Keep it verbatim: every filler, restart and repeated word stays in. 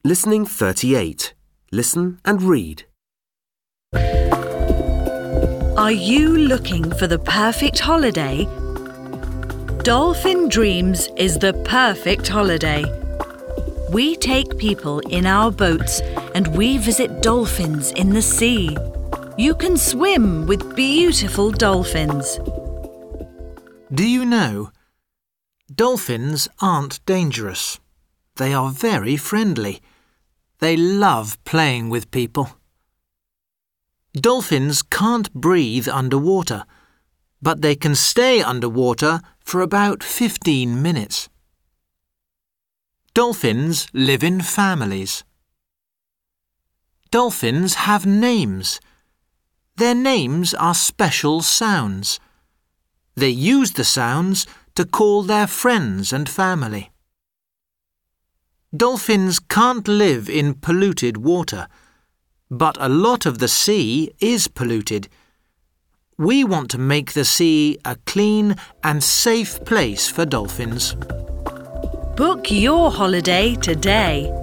Listening thirty-eight. Listen and read. Are you looking for the perfect holiday? Dolphin Dreams is the perfect holiday. We take people in our boats and we visit dolphins in the sea. You can swim with beautiful dolphins. Do you know? Dolphins aren't dangerous. They are very friendly. They love playing with people. Dolphins can't breathe underwater, but they can stay underwater for about fifteen minutes. Dolphins live in families. Dolphins have names. Their names are special sounds. They use the sounds to call their friends and family. Dolphins can't live in polluted water, but a lot of the sea is polluted. We want to make the sea a clean and safe place for dolphins. Book your holiday today.